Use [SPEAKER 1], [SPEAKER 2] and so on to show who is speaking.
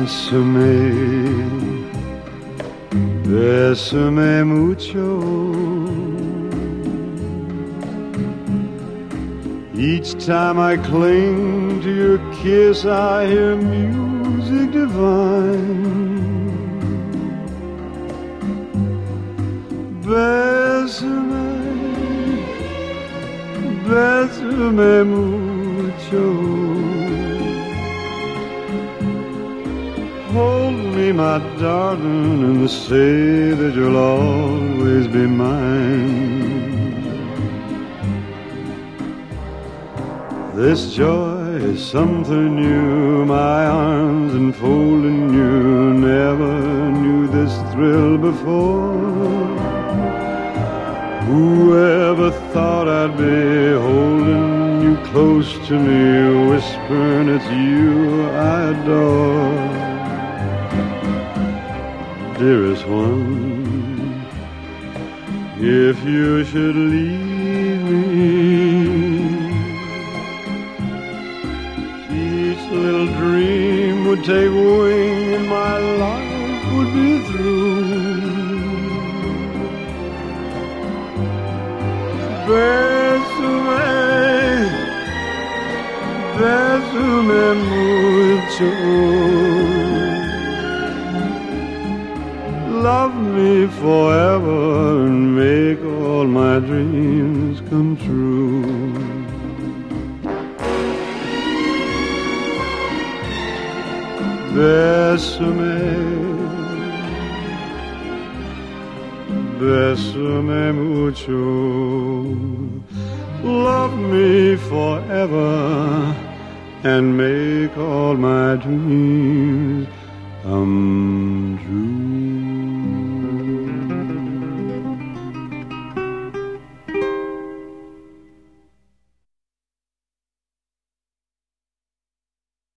[SPEAKER 1] bésame mucho. Each time I cling to your kiss, I hear music divine. Bésame, bésame mucho. Hold me, my darling, and say that you'll always be mine. This joy is something new, my arms enfolding you. Never knew this thrill before. Whoever thought I'd be holding you close to me, whispering it's you I adore. Dearest one, if you should leave me, each little dream would take wing and my life would be through. Bésame, bésame mucho. Love me forever and make all my dreams come true. Bésame, bésame mucho. Love me forever and make all my dreams come true.